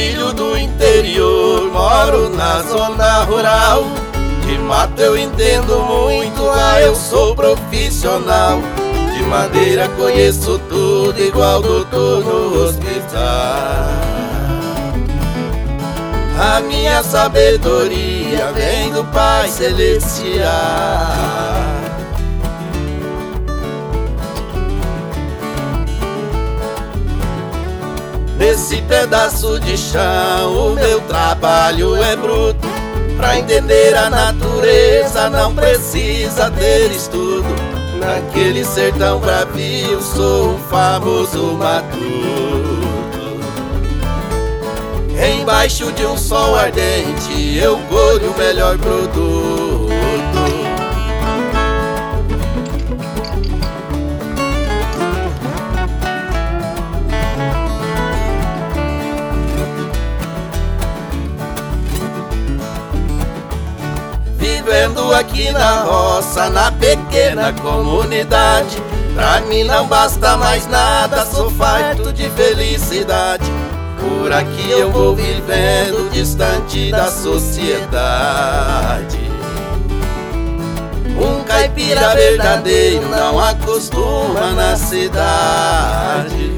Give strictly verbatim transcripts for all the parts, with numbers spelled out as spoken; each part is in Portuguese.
filho do interior, moro na zona rural. De mato eu entendo muito, lá eu sou profissional. De madeira conheço tudo, igual doutor no hospital. A minha sabedoria vem do Pai Celestial. Nesse pedaço de chão o meu trabalho é bruto. Pra entender a natureza não precisa ter estudo. Naquele sertão bravio sou um famoso matuto. Embaixo de um sol ardente eu colho o melhor produto. Vivendo aqui na roça, na pequena comunidade, pra mim não basta mais nada, sou farto de felicidade. Por aqui eu vou vivendo distante da sociedade. Um caipira verdadeiro não acostuma na cidade.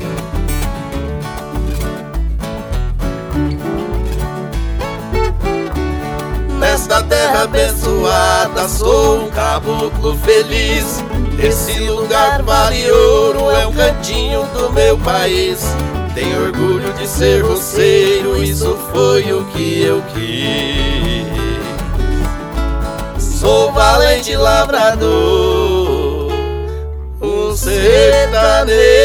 Nesta terra abençoada sou um caboclo feliz. Esse lugar vale ouro, é um cantinho do meu país. Tenho orgulho de ser roceiro, isso foi o que eu quis. Sou valente lavrador, um sertanejo.